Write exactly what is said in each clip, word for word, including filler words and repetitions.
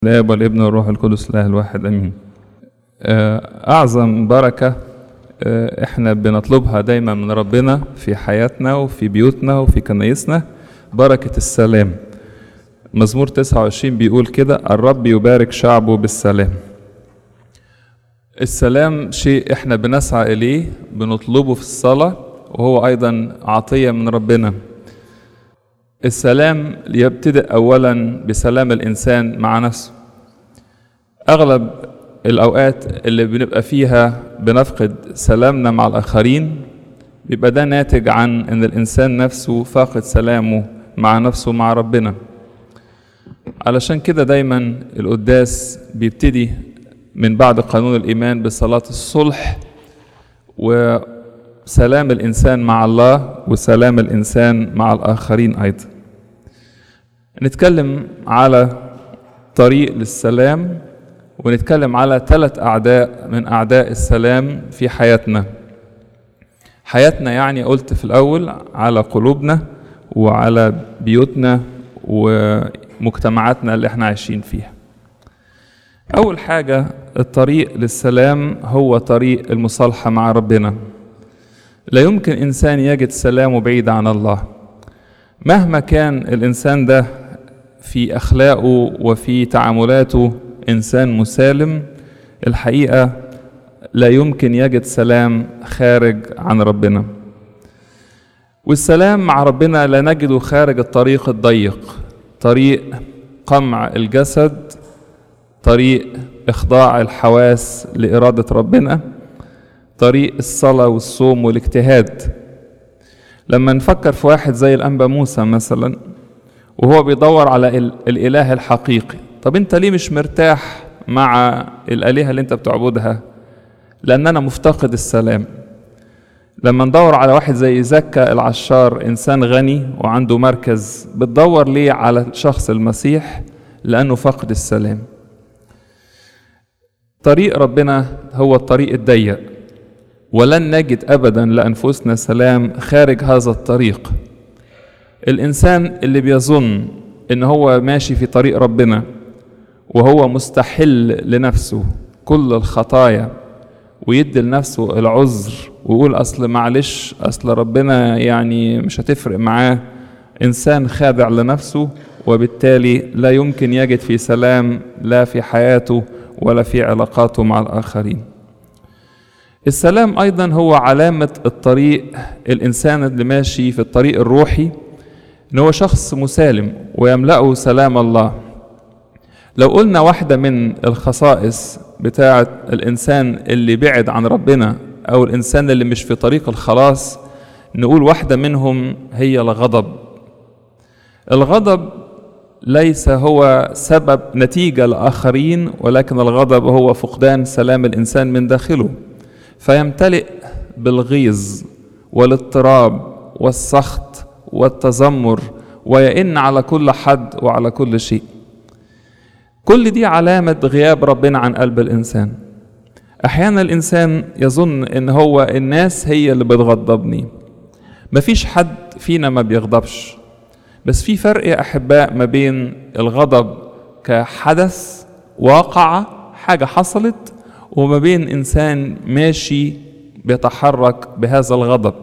الآب والابن والروح القدس الإله الواحد آمين. أعظم بركة إحنا بنطلبها دايما من ربنا في حياتنا وفي بيوتنا وفي كنايسنا بركة السلام. مزمور تسعة وعشرين بيقول كده: الرب يبارك شعبه بالسلام. السلام شيء إحنا بنسعى إليه، بنطلبه في الصلاة، وهو أيضا عطية من ربنا. السلام يبتدئ أولا بسلام الإنسان مع نفسه. أغلب الأوقات اللي بنبقى فيها بنفقد سلامنا مع الآخرين بيبقى ده ناتج عن أن الإنسان نفسه فاقد سلامه مع نفسه مع ربنا. علشان كده دايما القداس بيبتدي من بعد قانون الإيمان بصلاة الصلح وسلام الإنسان مع الله وسلام الإنسان مع الآخرين أيضا. نتكلم على طريق للسلام، ونتكلم على ثلاث أعداء من أعداء السلام في حياتنا. حياتنا يعني قلت في الأول على قلوبنا وعلى بيوتنا ومجتمعاتنا اللي احنا عايشين فيها. أول حاجة الطريق للسلام هو طريق المصالحة مع ربنا. لا يمكن إنسان يجد سلامه بعيد عن الله، مهما كان الإنسان ده في أخلاقه وفي تعاملاته إنسان مسالم. الحقيقة لا يمكن يجد سلام خارج عن ربنا. والسلام مع ربنا لا نجده خارج الطريق الضيق، طريق قمع الجسد، طريق إخضاع الحواس لإرادة ربنا، طريق الصلاة والصوم والاجتهاد. لما نفكر في واحد زي الأنبا موسى مثلا وهو بيدور على الإله الحقيقي، طب انت ليه مش مرتاح مع الآلهة اللي انت بتعبدها؟ لأن أنا مفتقد السلام. لما ندور على واحد زي زكا العشار، إنسان غني وعنده مركز، بتدور ليه على شخص المسيح؟ لأنه فقد السلام. طريق ربنا هو الطريق الضيق، ولن نجد أبدا لأنفسنا سلام خارج هذا الطريق. الإنسان اللي بيظن إن هو ماشي في طريق ربنا وهو مستحل لنفسه كل الخطايا ويدي لنفسه العذر ويقول أصل معلش أصل ربنا يعني مش هتفرق معاه، إنسان خادع لنفسه، وبالتالي لا يمكن يجد في سلام لا في حياته ولا في علاقاته مع الآخرين. السلام أيضا هو علامة الطريق. الإنسان اللي ماشي في الطريق الروحي إن هو شخص مسالم ويملأه سلام الله. لو قلنا واحدة من الخصائص بتاعة الإنسان اللي بعد عن ربنا أو الإنسان اللي مش في طريق الخلاص، نقول واحدة منهم هي الغضب. الغضب ليس هو سبب نتيجة لآخرين، ولكن الغضب هو فقدان سلام الإنسان من داخله، فيمتلئ بالغيظ والاضطراب والسخط والتذمر ويئن على كل حد وعلى كل شيء. كل دي علامة غياب ربنا عن قلب الإنسان. أحيانا الإنسان يظن إن هو الناس هي اللي بتغضبني. مفيش حد فينا ما بيغضبش، بس في فرق يا أحباء ما بين الغضب كحدث واقع حاجة حصلت، وما بين إنسان ماشي بيتحرك بهذا الغضب.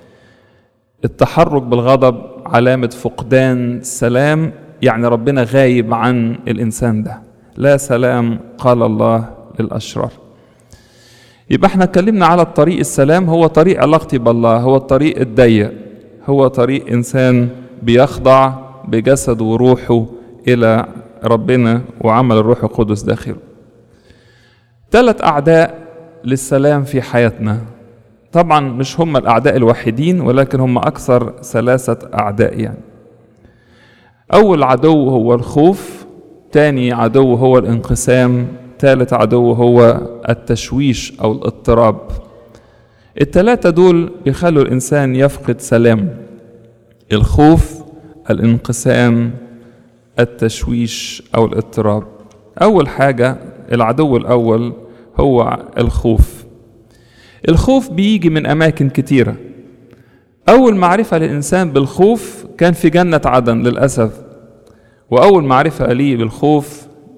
التحرك بالغضب علامة فقدان السلام، يعني ربنا غايب عن الإنسان ده. لا سلام قال الله للأشرار. يبقى احنا اتكلمنا على الطريق السلام، هو طريق علاقتي بالله، هو الطريق الضيق، هو طريق إنسان بيخضع بجسد وروحه إلى ربنا وعمل الروح القدس داخله. ثلاث أعداء للسلام في حياتنا. طبعا مش هم الأعداء الوحيدين، ولكن هم أكثر ثلاثة أعداء. يعني أول عدو هو الخوف، تاني عدو هو الانقسام، ثالث عدو هو التشويش أو الاضطراب. الثلاثة دول بيخلوا الإنسان يفقد سلام: الخوف، الانقسام، التشويش أو الاضطراب. أول حاجة العدو الأول هو الخوف. الخوف بيجي من أماكن كتيرة. أول معرفة للإنسان بالخوف كان في جنة عدن للأسف، وأول معرفة ليه بالخوف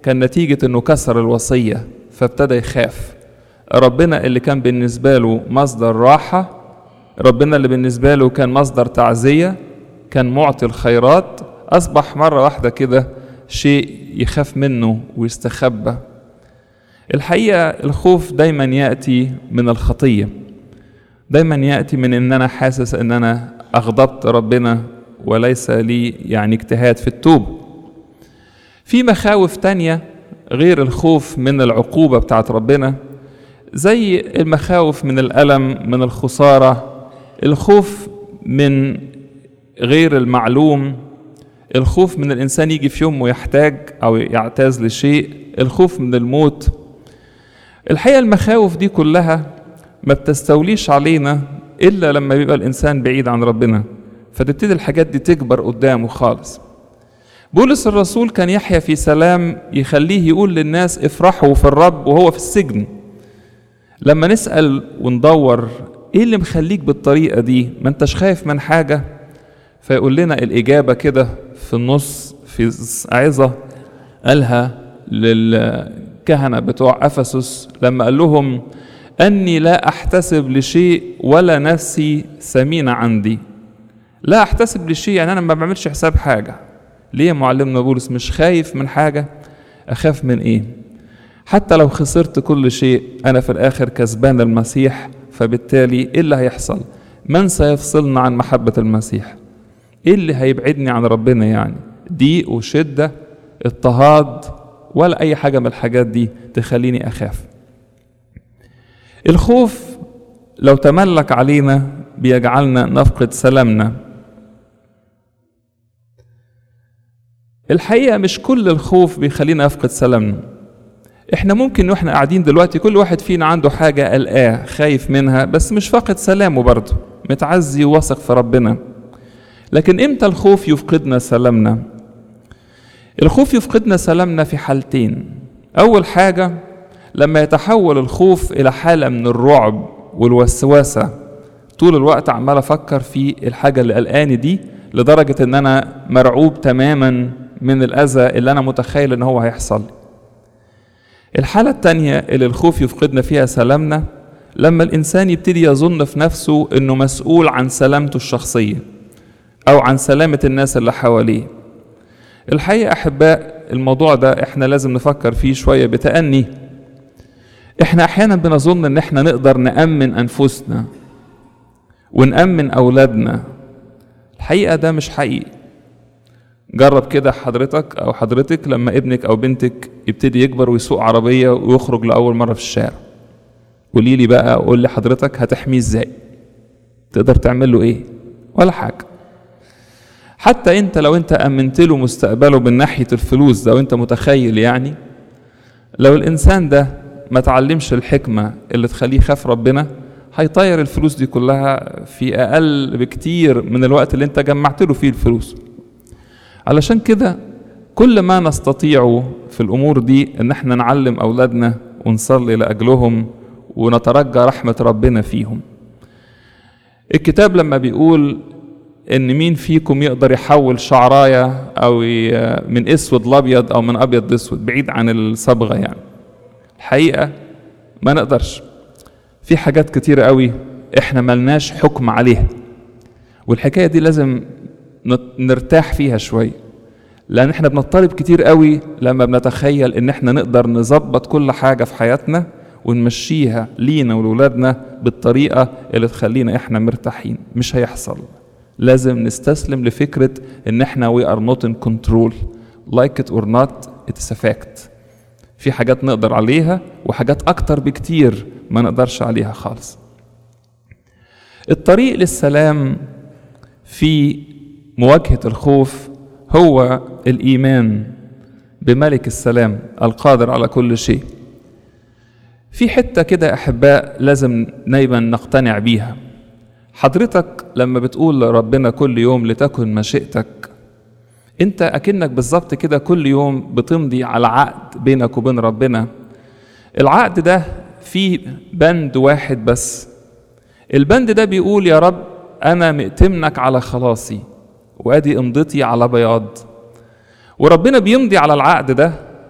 كان نتيجة انه كسر الوصية فابتدى يخاف. ربنا اللي كان بالنسبة له مصدر راحة، ربنا اللي بالنسبة له كان مصدر تعزية، كان معطي الخيرات، أصبح مرة واحدة كده شيء يخاف منه ويستخبى. الحقيقة الخوف دايما يأتي من الخطية، دايما يأتي من ان انا حاسس ان انا اغضبت ربنا وليس لي يعني اجتهاد في التوبة. في مخاوف تانية غير الخوف من العقوبة بتاعت ربنا، زي المخاوف من الألم، من الخسارة، الخوف من غير المعلوم، الخوف من الإنسان يجي في يوم ويحتاج أو يعتاز لشيء، الخوف من الموت. الحقيقة المخاوف دي كلها ما بتستوليش علينا إلا لما بيبقى الإنسان بعيد عن ربنا، فتبتدي الحاجات دي تكبر قدامه خالص. بولس الرسول كان يحيا في سلام يخليه يقول للناس افرحوا في الرب وهو في السجن. لما نسأل وندور ايه اللي مخليك بالطريقة دي، ما انتش خايف من حاجة، فيقول لنا الإجابة كده في النص في عظة قالها للكهنة بتوع أفسس لما قال لهم أني لا أحتسب لشيء ولا نفسي ثمينة عندي. لا أحتسب لشيء يعني أنا ما بعملش حساب حاجة. ليه يا معلمنا بولس مش خايف من حاجة؟ أخاف من إيه؟ حتى لو خسرت كل شيء أنا في الآخر كسبان المسيح، فبالتالي إيه اللي هيحصل؟ من سيفصلنا عن محبة المسيح؟ إيه اللي هيبعدني عن ربنا يعني؟ ضيق وشدة، اضطهاد، ولا أي حاجة من الحاجات دي تخليني أخاف. الخوف لو تملك علينا بيجعلنا نفقد سلامنا. الحقيقة مش كل الخوف بيخلينا نفقد سلامنا. احنا ممكن واحنا قاعدين دلوقتي كل واحد فينا عنده حاجة قلقاه خايف منها، بس مش فاقد سلامه برضه، متعزي وواثق في ربنا. لكن امتى الخوف يفقدنا سلامنا؟ الخوف يفقدنا سلامنا في حالتين. اول حاجة لما يتحول الخوف الى حالة من الرعب والوسوسة، طول الوقت عمال افكر في الحاجة اللي قلقاني دي لدرجة ان انا مرعوب تماما من الاذى اللي انا متخيل ان هو هيحصل. الحالة التانية اللي الخوف يفقدنا فيها سلامنا لما الانسان يبتدي يظن في نفسه انه مسؤول عن سلامته الشخصية او عن سلامة الناس اللي حواليه. الحقيقة احباء الموضوع ده احنا لازم نفكر فيه شوية بتأني. احنا احيانا بنظن ان احنا نقدر نأمن انفسنا ونأمن اولادنا. الحقيقة ده مش حقيقي. جرب كده حضرتك او حضرتك لما ابنك او بنتك يبتدي يكبر ويسوق عربية ويخرج لأول مرة في الشارع، قولي لي بقى، قول لي حضرتك هتحميه ازاي؟ تقدر تعمل له ايه؟ ولا حاجة. حتى انت لو انت امنت له مستقبله من ناحية الفلوس ده وانت متخيل يعني، لو الانسان ده ما تعلمش الحكمة اللي تخليه يخاف ربنا هيطير الفلوس دي كلها في اقل بكتير من الوقت اللي انت جمعت له فيه الفلوس. علشان كده كل ما نستطيعه في الامور دي ان احنا نعلم اولادنا ونصلي لاجلهم ونترجى رحمة ربنا فيهم. الكتاب لما بيقول ان مين فيكم يقدر يحول شعراية او من اسود لابيض او من ابيض لاسود، بعيد عن الصبغة يعني، الحقيقة ما نقدرش. في حاجات كتيرة قوي احنا ملناش حكم عليها، والحكاية دي لازم نرتاح فيها شوية، لان احنا بنضطرب كتير قوي لما بنتخيل ان احنا نقدر نظبط كل حاجة في حياتنا ونمشيها لينا ولولادنا بالطريقة اللي تخلينا احنا مرتاحين. مش هيحصل. لازم نستسلم لفكرة ان احنا we are not in control, like it or not it's a fact. في حاجات نقدر عليها وحاجات اكتر بكتير ما نقدرش عليها خالص. الطريق للسلام في مواجهة الخوف هو الإيمان بملك السلام القادر على كل شيء. في حتة كده أحباء لازم دايما نقتنع بيها. حضرتك لما بتقول لربنا كل يوم لتكن مشيئتك، انت اكنك بالظبط كده كل يوم بتمضي على عقد بينك وبين ربنا. العقد ده فيه بند واحد بس، البند ده بيقول يا رب انا مئتمنك على خلاصي وادي امضتي على بياض. وربنا بيمضي على العقد ده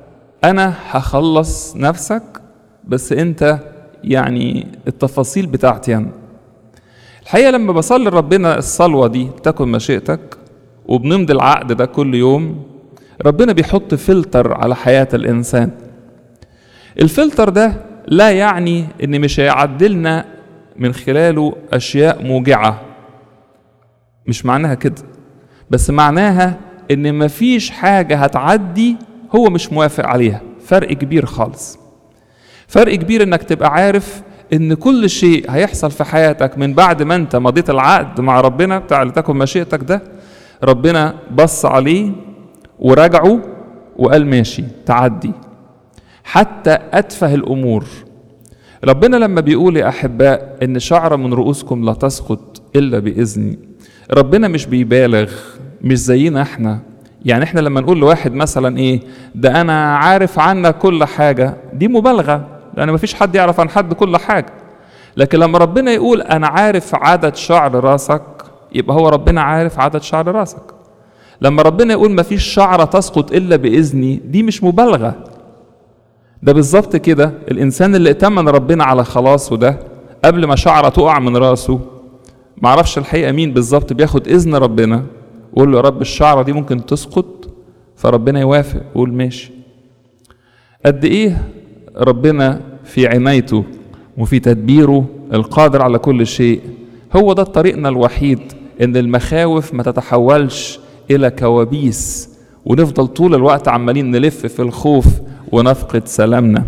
أنا هخلص نفسك بس أنت يعني التفاصيل بتاعتي أنا. الحقيقة لما بصلي ربنا الصلوة دي تكن مشيئتك وبنمضي العقد ده كل يوم، ربنا بيحط فلتر على حياة الإنسان. الفلتر ده لا يعني إن مش هيعدلنا من خلاله أشياء موجعة، مش معناها كده، بس معناها إن مفيش حاجة هتعدي هو مش موافق عليها. فرق كبير خالص، فرق كبير إنك تبقى عارف إن كل شيء هيحصل في حياتك من بعد ما أنت مضيت العقد مع ربنا بتاع لتكن مشيئتك ده، ربنا بص عليه وراجعه وقال ماشي تعدي حتى أتفه الأمور. ربنا لما بيقول يا أحباء إن شعرة من رؤوسكم لا تسقط إلا بإذني، ربنا مش بيبالغ، مش زينا احنا. يعني احنا لما نقول لواحد مثلا ايه ده أنا عارف عنك كل حاجة، دي مبالغة، لأن مفيش حد يعرف عن حد كل حاجة. لكن لما ربنا يقول أنا عارف عدد شعر راسك، يبقى هو ربنا عارف عدد شعر راسك. لما ربنا يقول مفيش شعرة تسقط إلا بإذني، دي مش مبالغة، ده بالظبط كده. الإنسان اللي ائتمن ربنا على خلاصه ده قبل ما شعرة تقع من راسه، معرفش الحقيقة مين بالظبط بياخد إذن ربنا ويقول له يا رب الشعرة دي ممكن تسقط، فربنا يوافق ويقول ماشي. قد إيه ربنا في عنايته وفي تدبيره القادر على كل شيء. هو ده طريقنا الوحيد إن المخاوف ما تتحولش إلى كوابيس ونفضل طول الوقت عمالين نلف في الخوف ونفقد سلامنا.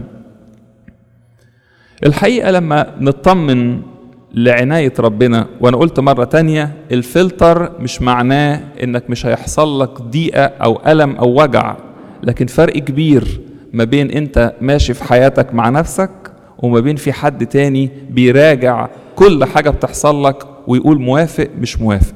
الحقيقة لما نطمن لعناية ربنا، وأنا قلت مرة تانية الفلتر مش معناه إنك مش هيحصل لك ضيقة أو ألم أو وجع، لكن فرق كبير ما بين أنت ماشي في حياتك مع نفسك وما بين في حد تاني بيراجع كل حاجة بتحصل لك ويقول موافق مش موافق.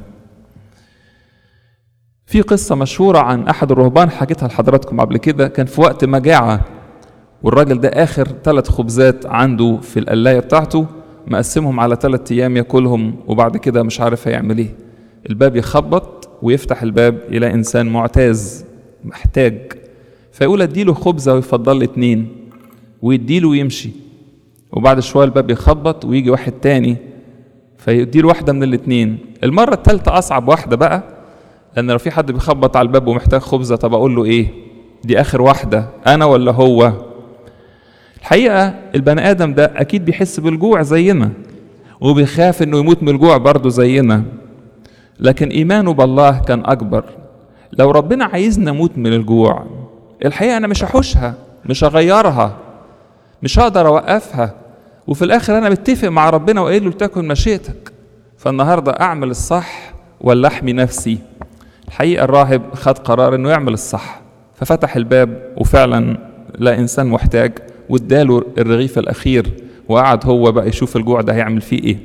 في قصة مشهورة عن أحد الرهبان حكيتها لحضراتكم قبل كده. كان في وقت مجاعة، والراجل ده آخر ثلاث خبزات عنده في القلاية بتاعته مقسمهم على ثلاث أيام ياكلهم، وبعد كده مش عارف هيعمل إيه. الباب يخبط ويفتح الباب يلاقي إنسان معتاز محتاج، فيقول أديله خبزة ويفضل لي اتنين ويديله ويمشي. وبعد شوية الباب يخبط ويجي واحد تاني فيديله واحدة من الاتنين. المرة الثالثة أصعب واحدة بقى، لأن لو في حد بيخبط على الباب ومحتاج خبزة، طب أقول له إيه؟ دي آخر واحدة، أنا ولا هو؟ الحقيقة البني آدم ده أكيد بيحس بالجوع زينا وبيخاف إنه يموت من الجوع برضه زينا، لكن إيمانه بالله كان أكبر. لو ربنا عايزنا نموت من الجوع، الحقيقة أنا مش هحوشها، مش هغيرها، مش هقدر أوقفها، وفي الآخر أنا متفق مع ربنا وقايل له تكن مشيئتك. فالنهاردة أعمل الصح ولا أحمي نفسي؟ الحقيقة الراهب خد قرار إنه يعمل الصح، ففتح الباب وفعلا لا إنسان محتاج واداله الرغيف الأخير، وقعد هو بقى يشوف الجوع ده هيعمل فيه إيه.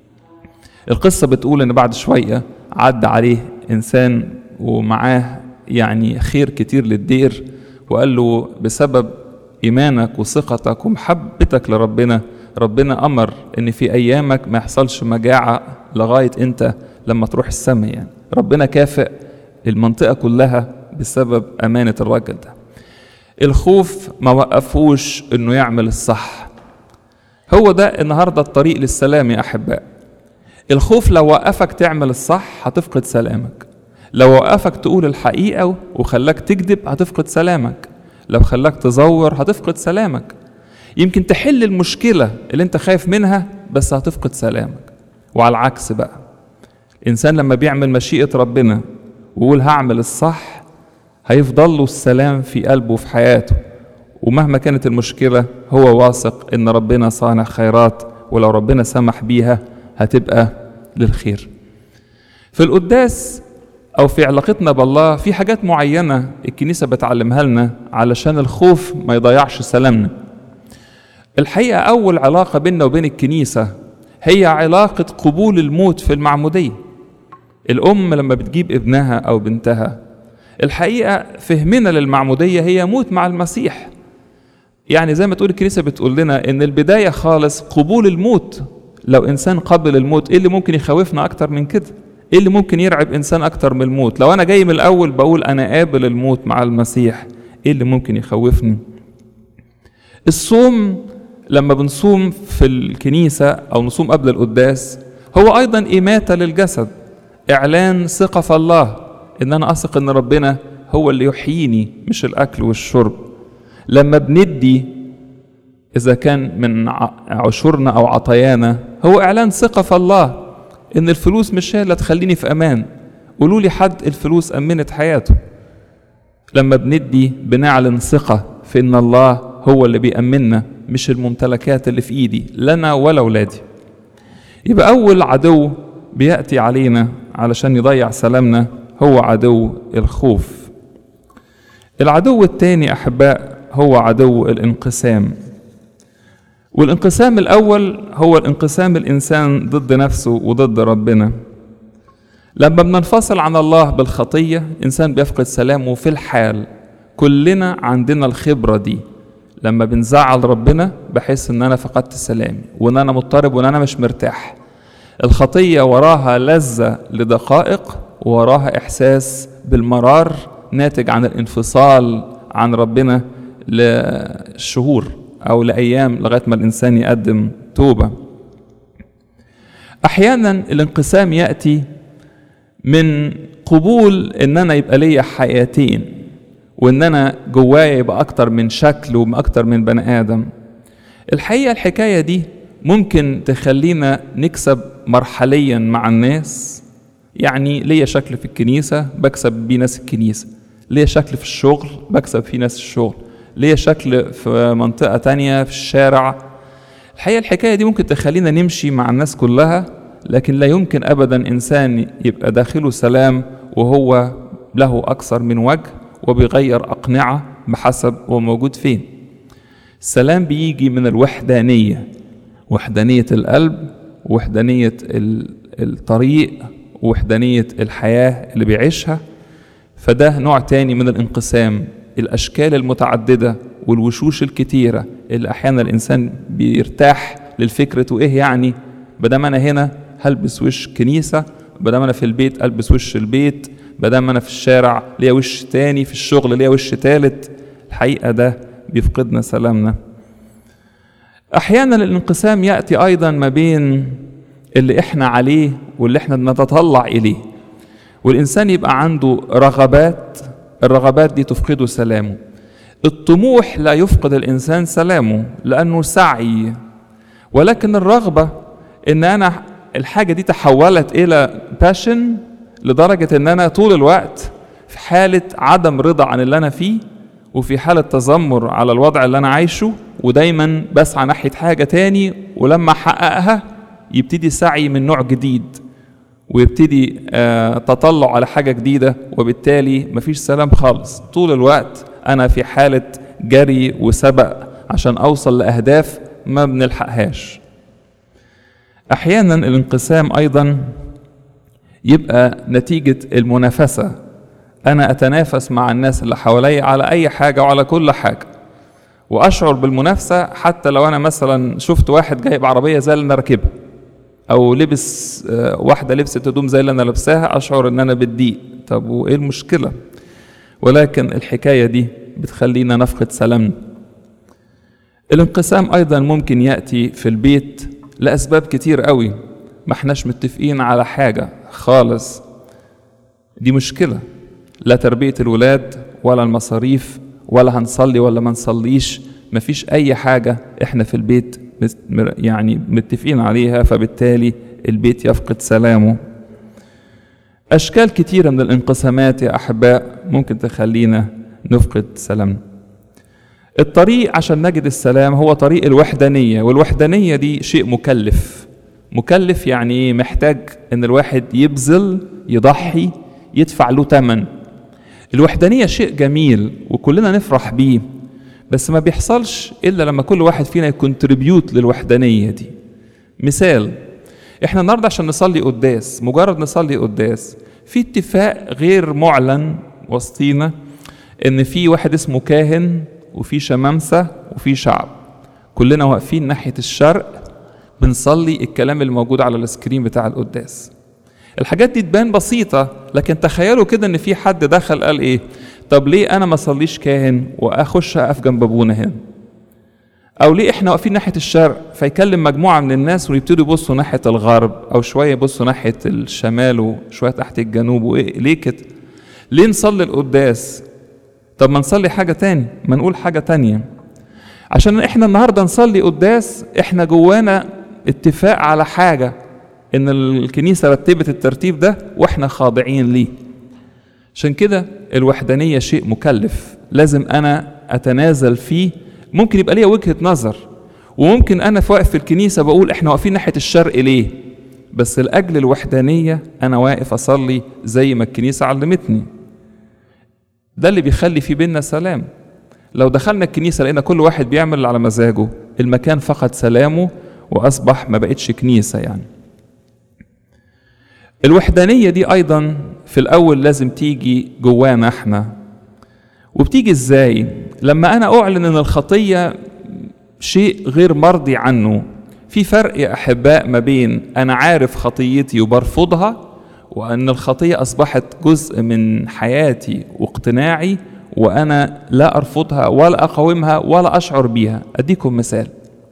القصة بتقول إن بعد شوية عدى عليه إنسان ومعاه يعني خير كتير للدير، وقال له بسبب إيمانك وثقتك ومحبتك لربنا، ربنا أمر إن في أيامك ما يحصلش مجاعة لغاية أنت لما تروح السماء. يعني ربنا كافئ المنطقة كلها بسبب أمانة الراجل ده. الخوف ما وقفوش إنه يعمل الصح. هو ده النهاردة الطريق للسلام يا أحباء. الخوف لو وقفك تعمل الصح هتفقد سلامك، لو وقفك تقول الحقيقة وخلاك تكذب هتفقد سلامك، لو خلاك تزور هتفقد سلامك. يمكن تحل المشكلة اللي انت خايف منها بس هتفقد سلامك. وعلى العكس بقى، الإنسان لما بيعمل مشيئة ربنا ويقول هعمل الصح، هيفضل له السلام في قلبه وفي حياته، ومهما كانت المشكلة هو واثق إن ربنا صانع خيرات، ولو ربنا سمح بيها هتبقى للخير. في القداس أو في علاقتنا بالله في حاجات معينة الكنيسة بتعلمها لنا علشان الخوف ما يضيعش سلامنا. الحقيقة أول علاقة بيننا وبين الكنيسة هي علاقة قبول الموت في المعمودية. الأم لما بتجيب ابنها أو بنتها، الحقيقة فهمنا للمعمودية هي موت مع المسيح. يعني زي ما تقول الكنيسة بتقول لنا إن البداية خالص قبول الموت. لو إنسان قبل الموت، إيه اللي ممكن يخوفنا أكتر من كده؟ إيه اللي ممكن يرعب إنسان أكتر من الموت؟ لو أنا جاي من الأول بقول أنا قابل الموت مع المسيح، إيه اللي ممكن يخوفني؟ الصوم لما بنصوم في الكنيسة أو نصوم قبل القداس هو أيضا إماتة للجسد، إعلان ثقة في الله، إن أنا أثق إن ربنا هو اللي يحييني مش الأكل والشرب. لما بندي إذا كان من عشورنا أو عطايانا هو إعلان ثقة في الله، إن الفلوس مش هي اللي تخليني في أمان. قولوا لي حد الفلوس أمنت حياته؟ لما بندي بنعلن ثقة في إن الله هو اللي بيأمننا مش الممتلكات اللي في إيدي لنا ولا أولادي. يبقى أول عدو بيأتي علينا علشان يضيع سلامنا هو عدو الخوف. العدو الثاني أحباء هو عدو الانقسام. والانقسام الأول هو الانقسام الإنسان ضد نفسه وضد ربنا. لما بننفصل عن الله بالخطية إنسان بيفقد سلامه في الحال. كلنا عندنا الخبرة دي. لما بنزعل ربنا بحس إن أنا فقدت سلامي وإن أنا مضطرب وإن أنا مش مرتاح. الخطية وراها لذة لدقائق وراها إحساس بالمرار ناتج عن الانفصال عن ربنا لشهور أو لأيام لغاية ما الإنسان يقدم توبة. أحيانا الانقسام يأتي من قبول إن أنا يبقى ليا حياتين وإن أنا جوايا يبقى أكتر من شكل وأكتر من بني آدم. الحقيقة الحكاية دي ممكن تخلينا نكسب مرحليا مع الناس. يعني ليا شكل في الكنيسة بكسب بيه ناس الكنيسة، ليا شكل في الشغل بكسب فيه ناس الشغل، ليا شكل في منطقة تانية في الشارع. الحقيقة الحكاية دي ممكن تخلينا نمشي مع الناس كلها، لكن لا يمكن أبدا إنسان يبقى داخله سلام وهو له أكثر من وجه وبيغير أقنعة بحسب هو موجود فين. السلام بيجي من الوحدانية، وحدانية القلب، وحدانية الطريق، وحدانية الحياة اللي بيعيشها. فده نوع تاني من الانقسام، الأشكال المتعددة والوشوش الكتيرة اللي أحيانا الإنسان بيرتاح للفكرة وإيه يعني بدام أنا هنا هلبس وش كنيسة، بدام أنا في البيت ألبس وش البيت، بدام أنا في الشارع ليا وش تاني، في الشغل ليا وش تالت. الحقيقة ده بيفقدنا سلامنا. أحيانا الانقسام يأتي أيضا ما بين اللي إحنا عليه واللي إحنا بنتطلع إليه، والإنسان يبقى عنده رغبات، الرغبات دي تفقده سلامه. الطموح لا يفقد الإنسان سلامه لأنه سعي، ولكن الرغبة إن أنا الحاجة دي تحولت إلى باشن لدرجة إن أنا طول الوقت في حالة عدم رضا عن اللي أنا فيه وفي حالة تذمر على الوضع اللي أنا عايشه، ودايما بسعى ناحية حاجة تاني، ولما أحققها يبتدي سعي من نوع جديد ويبتدي آه تطلع على حاجة جديدة، وبالتالي مفيش سلام خالص. طول الوقت أنا في حالة جري وسبق عشان أوصل لأهداف ما بنلحقهاش. أحيانا الانقسام أيضا يبقى نتيجة المنافسة. أنا أتنافس مع الناس اللي حوالي على أي حاجة وعلى كل حاجة، وأشعر بالمنافسة حتى لو أنا مثلا شفت واحد جايب عربية زي اللي أنا راكبها، أو لبس واحدة لبست هدوم زي اللي أنا لابساها، أشعر إن أنا بتضيق. طب وإيه المشكلة؟ ولكن الحكاية دي بتخلينا نفقد سلامنا. الانقسام أيضا ممكن يأتي في البيت لأسباب كتير قوي، ما احناش متفقين على حاجة خالص. دي مشكلة، لا تربية الولاد ولا المصاريف ولا هنصلي ولا ما نصليش، مفيش أي حاجة احنا في البيت يعني متفقين عليها، فبالتالي البيت يفقد سلامه. أشكال كتيرة من الانقسامات يا أحباء ممكن تخلينا نفقد سلامنا. الطريق عشان نجد السلام هو طريق الوحدانية، والوحدانية دي شيء مكلف. مكلف يعني محتاج ان الواحد يبذل، يضحي، يدفع له ثمن. الوحدانية شيء جميل وكلنا نفرح بيه، بس ما بيحصلش إلا لما كل واحد فينا يكونتريبيوت للوحدانية دي. مثال، احنا النهارده عشان نصلي قداس، مجرد نصلي قداس في اتفاق غير معلن وسطينا ان في واحد اسمه كاهن وفي شمامسة وفي شعب، كلنا واقفين ناحية الشرق بنصلي الكلام اللي موجود على السكرين بتاع القداس. الحاجات دي تبان بسيطة، لكن تخيلوا كده ان في حد دخل قال ايه؟ طب ليه انا ما صليش كاهن واخش اقف جنب ابونا هنا؟ او ليه احنا واقفين ناحيه الشرق فيكلم مجموعه من الناس ويبتدوا يبصوا ناحيه الغرب، او شويه يبصوا ناحيه الشمال وشويه تحت الجنوب، وايه ليه كده؟ ليه نصلي القداس؟ طب ما نصلي حاجه تاني، ما نقول حاجه تانيه. عشان احنا النهارده نصلي قداس احنا جوانا اتفاق على حاجه، ان الكنيسه رتبت الترتيب ده واحنا خاضعين ليه. عشان كده الوحدانيه شيء مكلف، لازم انا اتنازل فيه. ممكن يبقى ليا وجهة نظر، وممكن أنا واقف في الكنيسة بقول إحنا واقفين ناحية الشرق ليه؟ بس لأجل الوحدانية أنا واقف أصلي زي ما الكنيسة علمتني. ده اللي بيخلي في بيننا سلام. لو دخلنا الكنيسة لقينا كل واحد بيعمل اللي على مزاجه، المكان فقد سلامه وأصبح ما بقتش كنيسة يعني. الوحدانية دي أيضا في الأول لازم تيجي جوانا إحنا. وبتيجي إزاي؟ لما أنا أعلن أن الخطية شيء غير مرضي عنه. في فرق يا أحباء ما بين أنا عارف خطيتي وبرفضها، وأن الخطية أصبحت جزء من حياتي واقتناعي وأنا لا أرفضها ولا أقاومها ولا أشعر بيها. أديكم مثال.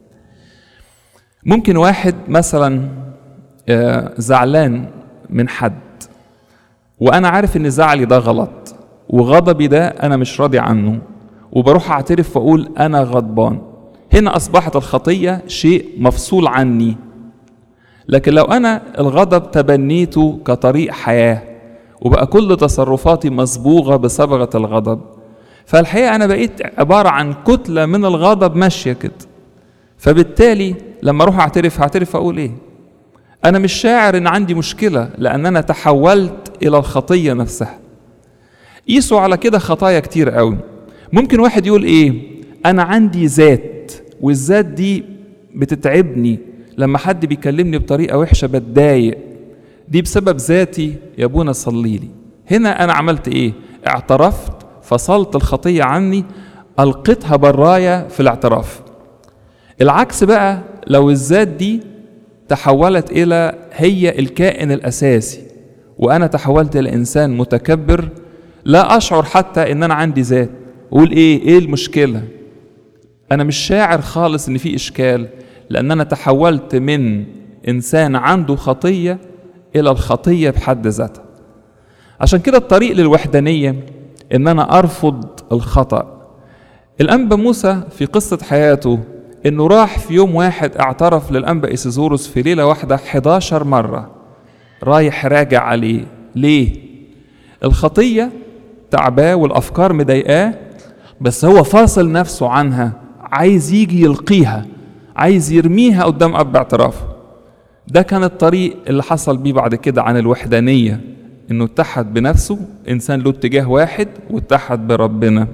ممكن واحد مثلا زعلان من حد، وأنا عارف أن زعلي ده غلط وغضبي ده أنا مش راضي عنه، وبروح أعترف وأقول أنا غضبان. هنا أصبحت الخطية شيء مفصول عني. لكن لو أنا الغضب تبنيته كطريق حياة وبقى كل تصرفاتي مصبوغة بصبغة الغضب، فالحقيقة أنا بقيت عبارة عن كتلة من الغضب ماشية كده. فبالتالي لما أروح أعترف هعترف أقول إيه؟ أنا مش شاعر إن عندي مشكلة، لأن أنا تحولت إلى الخطية نفسها. قيسوا على كده خطايا كتير قوي. ممكن واحد يقول إيه؟ أنا عندي ذات، والذات دي بتتعبني، لما حد بيكلمني بطريقة وحشة بتضايق، دي بسبب ذاتي، يا ابونا صلي لي. هنا أنا عملت إيه؟ اعترفت، فصلت الخطية عني، ألقيتها برايا في الاعتراف. العكس بقى، لو الذات دي تحولت إلى هي الكائن الأساسي، وأنا تحولت إلى إنسان متكبر لا أشعر حتى إن أنا عندي ذات، أقول إيه؟ إيه المشكلة؟ أنا مش شاعر خالص إن في إشكال، لأن أنا تحولت من إنسان عنده خطية إلى الخطية بحد ذاتها. عشان كده الطريق للوحدانية إن أنا أرفض الخطأ. الأنبا موسى في قصة حياته إنه راح في يوم واحد اعترف للأنبا إيسيزوروس في ليلة واحدة حداشر مرة، رايح راجع عليه. ليه؟ الخطية تعباه والأفكار مضايقاه، بس هو فاصل نفسه عنها، عايز يجي يلقيها، عايز يرميها قدام أب اعترافه. ده كان الطريق اللي حصل بيه بعد كده عن الوحدانية، إنه اتحد بنفسه، إنسان له اتجاه واحد واتحد بربنا.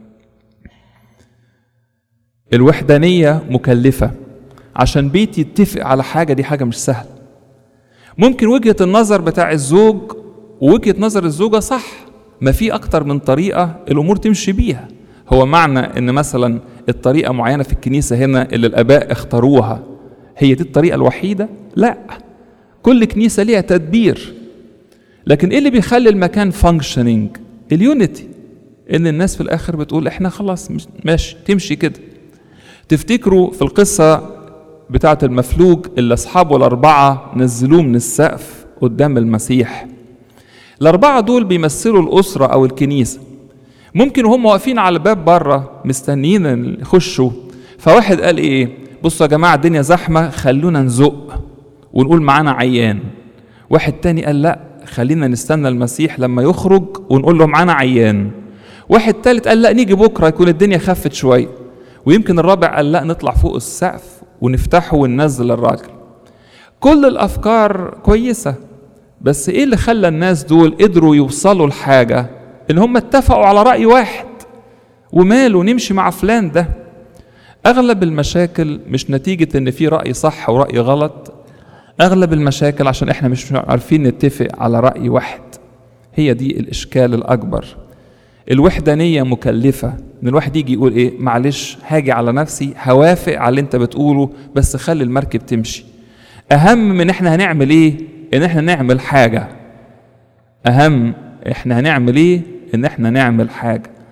الوحدانية مكلفة، عشان بيت يتفق على حاجة دي حاجة مش سهلة. ممكن وجهة النظر بتاع الزوج ووجهة نظر الزوجة صح، ما في أكتر من طريقة الأمور تمشي بيها. هو معنى إن مثلا الطريقة معينة في الكنيسة هنا اللي الآباء اختاروها هي دي الطريقة الوحيدة؟ لا، كل كنيسة ليها تدبير. لكن إيه اللي بيخلي المكان فانكشنينج؟ اليونيتي، إن الناس في الآخر بتقول إحنا خلاص ماشي، تمشي كده. تفتكروا في القصة بتاعة المفلوج اللي أصحابه الأربعة نزلوه من السقف قدام المسيح. الأربعة دول بيمثلوا الأسرة أو الكنيسة. ممكن وهم واقفين على الباب بره مستنيين يخشوا، فواحد قال إيه؟ بصوا يا جماعة الدنيا زحمة، خلونا نزق ونقول معانا عيان. واحد تاني قال لا، خلينا نستنى المسيح لما يخرج ونقول له معانا عيان. واحد تالت قال لا، نيجي بكرة يكون الدنيا خفت شوية. ويمكن الرابع قال لا، نطلع فوق السقف ونفتحه وننزل الراجل. كل الأفكار كويسة، بس إيه اللي خلى الناس دول قدروا يوصلوا لحاجة؟ إن هم اتفقوا على رأي واحد، وماله نمشي مع فلان ده. أغلب المشاكل مش نتيجة إن في رأي صح ورأي غلط، أغلب المشاكل عشان إحنا مش عارفين نتفق على رأي واحد. هي دي الإشكال الأكبر. الوحدانية مكلفة، إن الواحد يجي يقول إيه؟ معلش هاجي على نفسي، هوافق على اللي أنت بتقوله، بس خلي المركب تمشي. أهم من إحنا هنعمل إيه؟ إن إحنا نعمل حاجة. أهم إحنا هنعمل إيه؟ إن إحنا نعمل حاجة.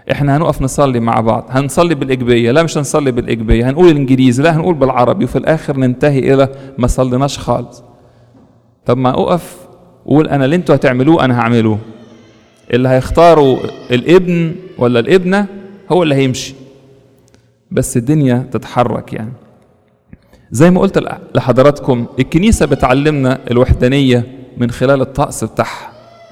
احنا هنقف نصلي مع بعض، هنصلي بالإجبية، لا مش هنصلي بالإجبية، هنقول الإنجليزي، لا هنقول بالعربي، وفي الآخر ننتهي إلى ما صليناش خالص. طب ما أقف وقول أنا اللي انتوا هتعملوه أنا هعملوه، اللي هيختاروا الابن ولا الابنة هو اللي هيمشي، بس الدنيا تتحرك. يعني زي ما قلت لحضراتكم الكنيسة بتعلمنا الوحدانية من خلال الطقس بتاعها.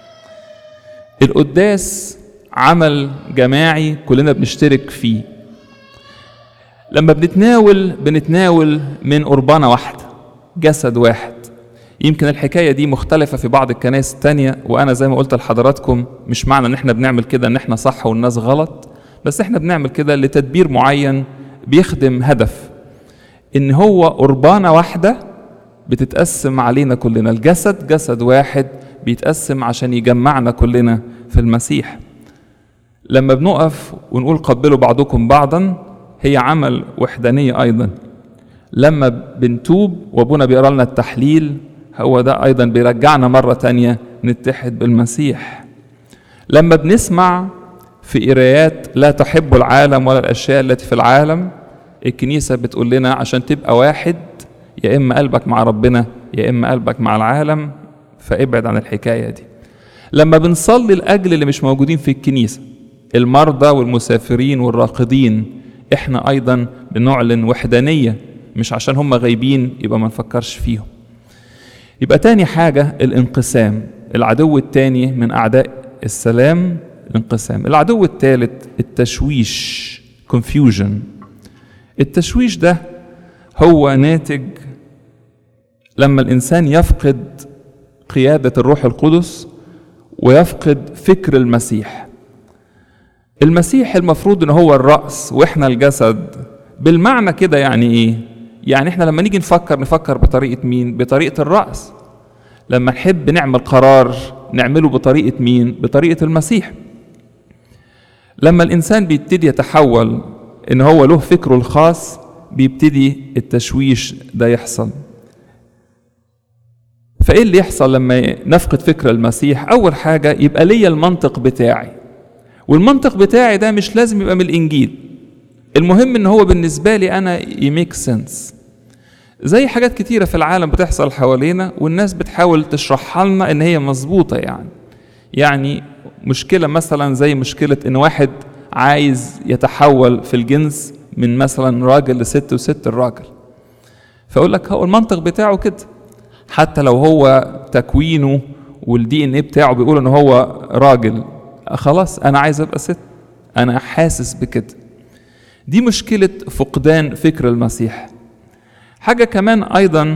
القداس عمل جماعي كلنا بنشترك فيه. لما بنتناول بنتناول من قربانة واحدة، جسد واحد. يمكن الحكاية دي مختلفة في بعض الكنائس التانية، وأنا زي ما قلت لحضراتكم مش معنى إن احنا بنعمل كده إن احنا صح والناس غلط، بس احنا بنعمل كده لتدبير معين بيخدم هدف، إن هو قربانة واحدة بتتقسم علينا كلنا. الجسد جسد واحد بيتقسم عشان يجمعنا كلنا في المسيح. لما بنقف ونقول قبلوا بعضكم بعضا هي عمل وحدانية أيضا. لما بنتوب وابونا بيقرأ لنا التحليل هو ده أيضا بيرجعنا مرة تانية نتحد بالمسيح. لما بنسمع في قرايات لا تحب العالم ولا الأشياء التي في العالم، الكنيسة بتقول لنا عشان تبقى واحد يا إما قلبك مع ربنا يا إما قلبك مع العالم، فابعد عن الحكاية دي. لما بنصلي لأجل اللي مش موجودين في الكنيسة، المرضى والمسافرين والراقدين، احنا أيضا بنعلن وحدانية، مش عشان هم غايبين يبقى ما نفكرش فيهم. يبقى تاني حاجة الانقسام، العدو التاني من أعداء السلام الانقسام. العدو الثالث التشويش، confusion. التشويش ده هو ناتج لما الإنسان يفقد قيادة الروح القدس ويفقد فكر المسيح. المسيح المفروض ان هو الرأس واحنا الجسد، بالمعنى كده. يعني ايه؟ يعني احنا لما نيجي نفكر نفكر بطريقة مين؟ بطريقة الرأس. لما نحب نعمل قرار نعمله بطريقة مين؟ بطريقة المسيح. لما الإنسان بيبتدي يتحول ان هو له فكره الخاص بيبتدي التشويش ده يحصل. فايه اللي يحصل لما نفقد فكر المسيح؟ اول حاجة يبقى ليا المنطق بتاعي، والمنطق بتاعي ده مش لازم يبقى من الإنجيل، المهم ان هو بالنسبة لي انا يميك سنس. زي حاجات كتيرة في العالم بتحصل حوالينا والناس بتحاول تشرحها لنا ان هي مظبوطة. يعني يعني مشكلة مثلا زي مشكلة ان واحد عايز يتحول في الجنس من مثلا راجل لست وست الراجل، فأقول لك هو المنطق بتاعه كده، حتى لو هو تكوينه والدي ان ايه بتاعه بيقول ان هو راجل، خلاص انا عايز ابقى ست، انا حاسس بكده. دي مشكلة فقدان فكر المسيح. حاجة كمان ايضا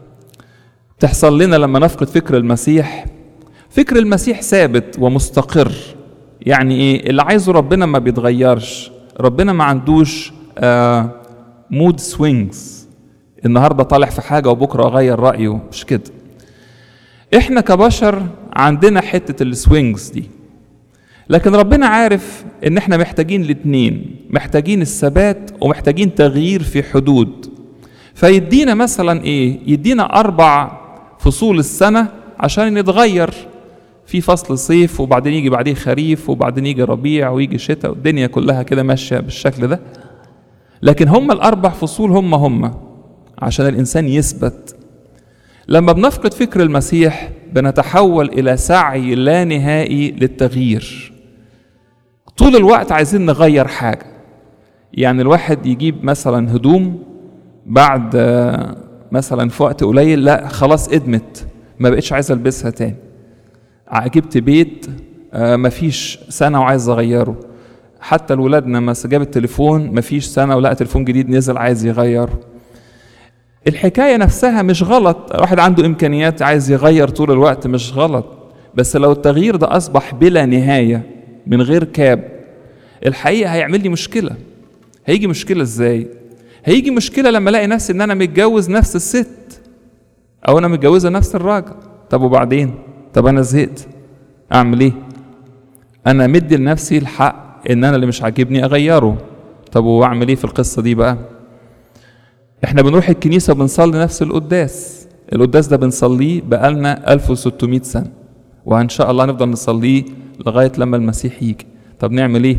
تحصل لنا لما نفقد فكر المسيح، فكر المسيح ثابت ومستقر. يعني ايه؟ اللي عايزه ربنا ما بيتغيرش، ربنا ما عندوش آه مود سوينجز، النهاردة طالع في حاجة وبكرة اغير رأيه، مش كده. احنا كبشر عندنا حتة السوينجز دي، لكن ربنا عارف ان احنا محتاجين الاتنين، محتاجين الثبات ومحتاجين تغيير في حدود. فيدينا مثلا ايه؟ يدينا اربع فصول السنة عشان نتغير، في فصل صيف وبعدين يجي بعديه خريف وبعدين يجي ربيع ويجي شتاء، والدنيا كلها كده ماشية بالشكل ده. لكن هم الاربع فصول هم هم عشان الانسان يثبت. لما بنفقد فكر المسيح بنتحول الى سعي لا نهائي للتغيير، طول الوقت عايزين نغير حاجة. يعني الواحد يجيب مثلا هدوم بعد مثلا في وقت قليل لا خلاص ادمت ما بقتش عايز البسها تاني. جبت بيت مفيش سنة وعايز اغيره. حتى الولادنا ما جاب التليفون مفيش سنة ولقى تليفون جديد نزل عايز يغيره. الحكاية نفسها مش غلط، واحد عنده امكانيات عايز يغير طول الوقت مش غلط، بس لو التغيير ده اصبح بلا نهاية من غير كاب، الحقيقة هيعمل لي مشكلة. هيجي مشكلة ازاي؟ هيجي مشكلة لما الاقي نفسي ان انا متجوز نفس الست او انا متجوزة نفس الراجل. طب وبعدين؟ طب انا زهقت اعمل ايه؟ انا مدي لنفسي الحق ان انا اللي مش عاجبني اغيره. طب واعمل ايه في القصة دي بقى؟ احنا بنروح الكنيسة بنصلي نفس القداس، القداس ده بنصليه بقالنا ألف وستمائة سنة، وان شاء الله نفضل نصليه لغاية لما المسيح يجي. طب نعمل ايه؟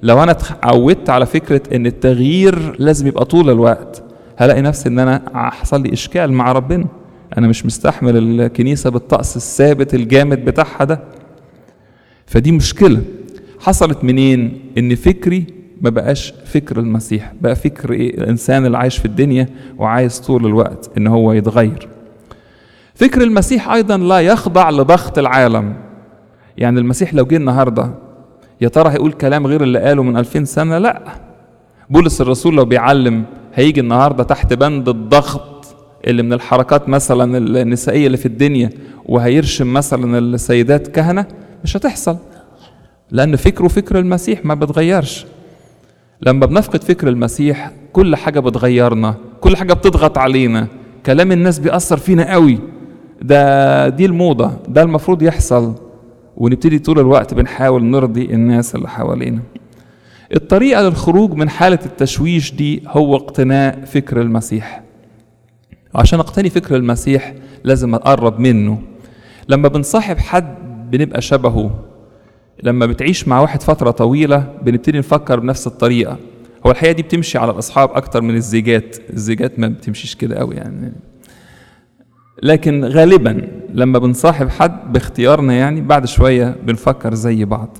لو انا اتعودت على فكرة ان التغيير لازم يبقى طول الوقت، هلاقي نفسي ان انا حصل لي اشكال مع ربنا، انا مش مستحمل الكنيسة بالطقس الثابت الجامد بتاعها ده. فدي مشكلة حصلت منين؟ ان فكري ما بقاش فكر المسيح، بقى فكر ايه؟ الانسان اللي عايش في الدنيا وعايز طول الوقت ان هو يتغير. فكر المسيح ايضا لا يخضع لضغط العالم. يعني المسيح لو جه النهارده يا ترى هيقول كلام غير اللي قاله من ألفين سنة؟ لا. بولس الرسول لو بيعلم هيجي النهارده تحت بند الضغط اللي من الحركات مثلا النسائية اللي في الدنيا وهيرشم مثلا السيدات كهنة؟ مش هتحصل، لأن فكره فكر المسيح ما بتغيرش. لما بنفقد فكر المسيح كل حاجة بتغيرنا، كل حاجة بتضغط علينا، كلام الناس بيأثر فينا قوي، ده دي الموضة، ده المفروض يحصل، ونبتدي طول الوقت بنحاول نرضي الناس اللي حوالينا. الطريقة للخروج من حالة التشويش دي هو اقتناء فكر المسيح. عشان اقتني فكر المسيح لازم اقرب منه. لما بنصاحب حد بنبقى شبهه، لما بتعيش مع واحد فترة طويلة بنبتدي نفكر بنفس الطريقة. هو الحقيقة دي بتمشي على الأصحاب أكتر من الزيجات، الزيجات ما بتمشيش كده قوي يعني، لكن غالبا لما بنصاحب حد باختيارنا يعني بعد شوية بنفكر زي بعض.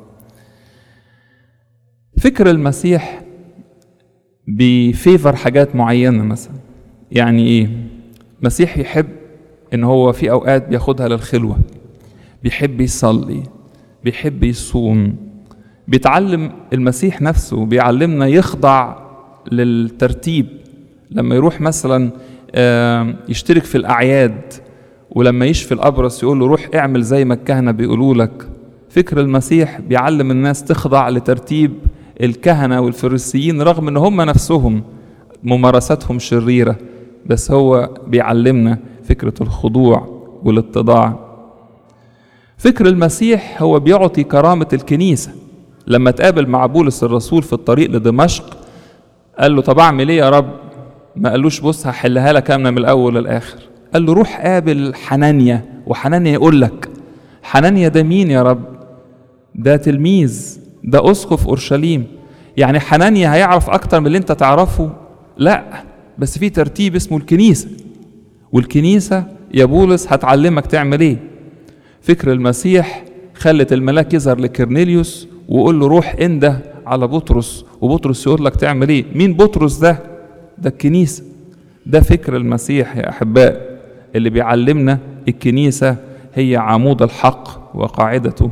فكر المسيح بيفيفر حاجات معينة مثلا. يعني ايه؟ مسيح يحب ان هو في اوقات بياخدها للخلوة، بيحب يصلي، بيحب يصوم، بيتعلم المسيح نفسه بيعلمنا يخضع للترتيب. لما يروح مثلا يشترك في الأعياد، ولما يشفي الأبرص يقول له روح اعمل زي ما الكهنة بيقولوا لك. فكر المسيح بيعلم الناس تخضع لترتيب الكهنة والفريسيين رغم ان هم نفسهم ممارساتهم شريرة، بس هو بيعلمنا فكرة الخضوع والاتضاع. فكر المسيح هو بيعطي كرامة الكنيسة. لما تقابل مع بولس الرسول في الطريق لدمشق قال له طب اعمل ايه يا رب؟ ما قالوش بص هحلها لك كاملة من الاول للاخر، قال له روح قابل حنانيا، وحنانيا يقول لك. حنانيا ده مين يا رب؟ ده تلميذ، ده اسقف اورشليم. يعني حنانيا هيعرف اكتر من اللي انت تعرفه؟ لا، بس في ترتيب اسمه الكنيسة، والكنيسة يا بولس هتعلمك تعمل ايه. فكر المسيح خلت الملاك يظهر لكرنيليوس ويقول له روح انده على بطرس، وبطرس يقول لك تعمل ايه. مين بطرس ده؟ ده الكنيسة. ده فكر المسيح يا احباء اللي بيعلمنا الكنيسة هي عمود الحق وقاعدته.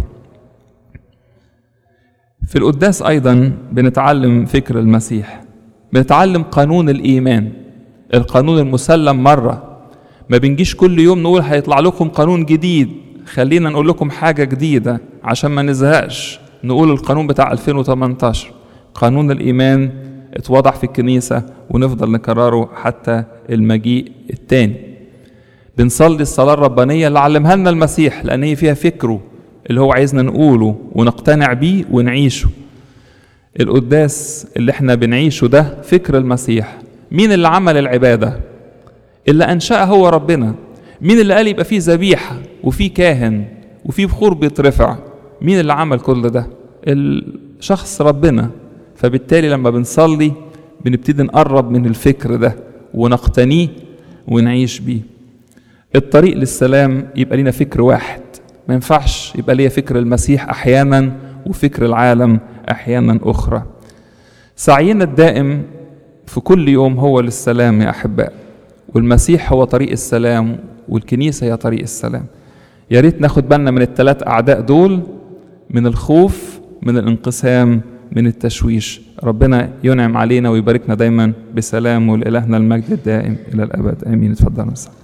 في القداس ايضا بنتعلم فكر المسيح، بنتعلم قانون الايمان، القانون المسلم مرة. ما بنجيش كل يوم نقول هيطلع لكم قانون جديد، خلينا نقول لكم حاجة جديدة عشان ما نزهقش نقول القانون بتاع ألفين وثمانية عشر. قانون الإيمان اتوضع في الكنيسة ونفضل نكرره حتى المجيء التاني. بنصلي الصلاة الربانية اللي علمها لنا المسيح، لأن هي فيها فكره اللي هو عايزنا نقوله ونقتنع بيه ونعيشه. القداس اللي احنا بنعيشه ده فكر المسيح. مين اللي عمل العبادة؟ اللي أنشأها هو ربنا. مين اللي قال يبقى فيه ذبيحة وفيه كاهن وفيه بخور بيترفع؟ مين اللي عمل كل ده؟ الشخص ربنا. فبالتالي لما بنصلي بنبتدي نقرب من الفكر ده ونقتنيه ونعيش بيه. الطريق للسلام يبقى لنا فكر واحد، ما ينفعش يبقى ليا فكر المسيح أحيانا وفكر العالم أحيانا أخرى. سعينا الدائم في كل يوم هو للسلام يا أحباء، والمسيح هو طريق السلام والكنيسة هي طريق السلام. يا ريت ناخد بالنا من الثلاث أعداء دول، من الخوف، من الانقسام، من التشويش. ربنا ينعم علينا ويباركنا دايما بسلام، ولإلهنا المجد الدائم إلى الأبد آمين. اتفضلوا.